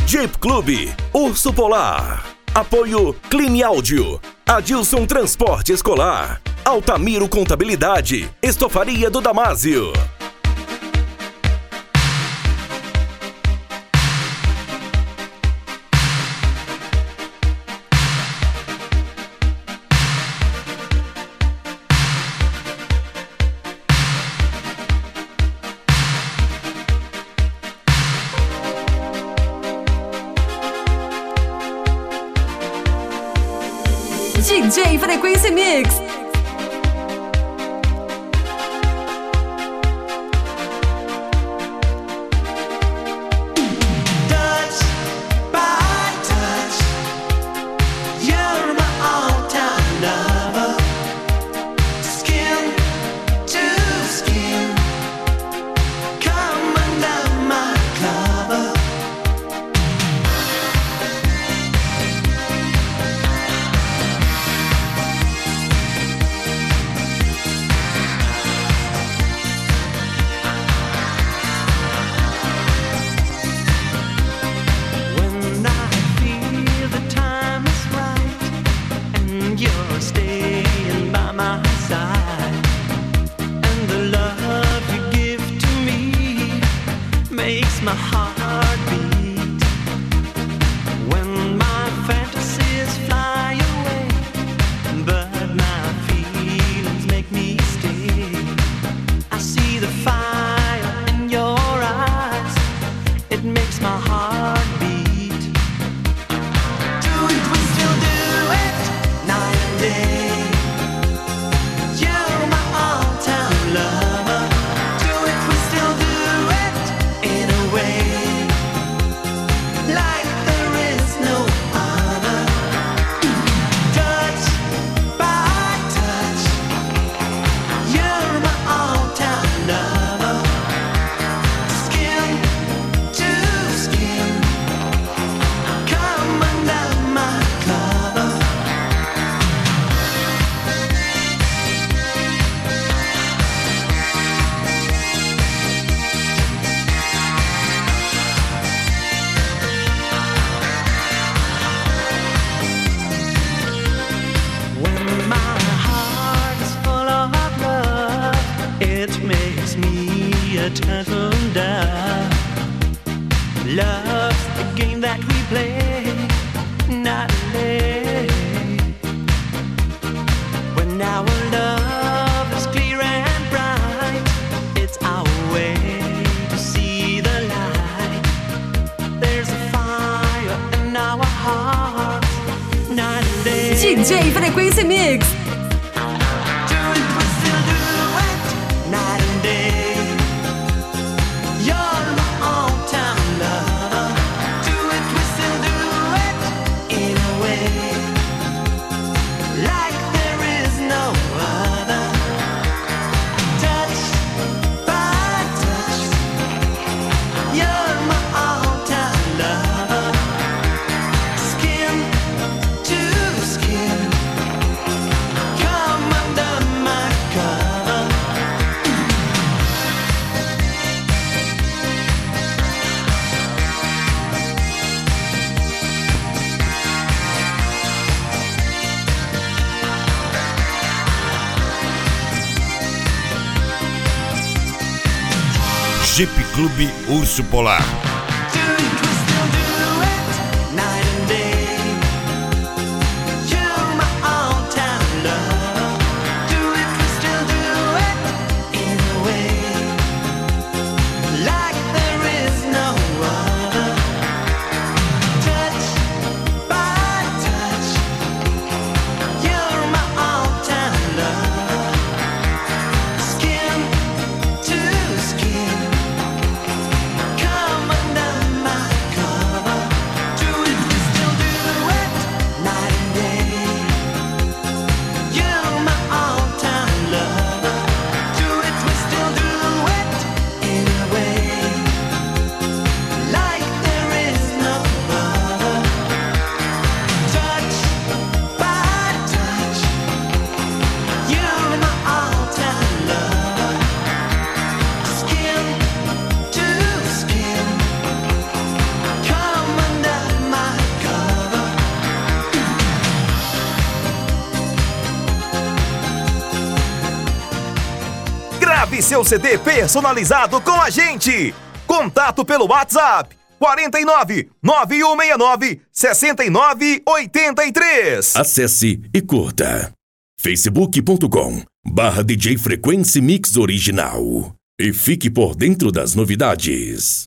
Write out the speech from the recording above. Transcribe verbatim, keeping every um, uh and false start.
Jeep Clube Urso Polar. Apoio Clean Áudio, Adilson Transporte Escolar, Altamiro Contabilidade, Estofaria do Damásio. D J Frequência Mix. D J Frequência Mix. Jeep Clube Urso Polar. Skin to skin, come under Grave seu C D personalizado com a gente. Contato pelo WhatsApp quarenta e nove, nove um seis nove, sessenta e nove oitenta e três. Acesse e curta facebook ponto com barra D J Frequência Mix Original e fique por dentro das novidades.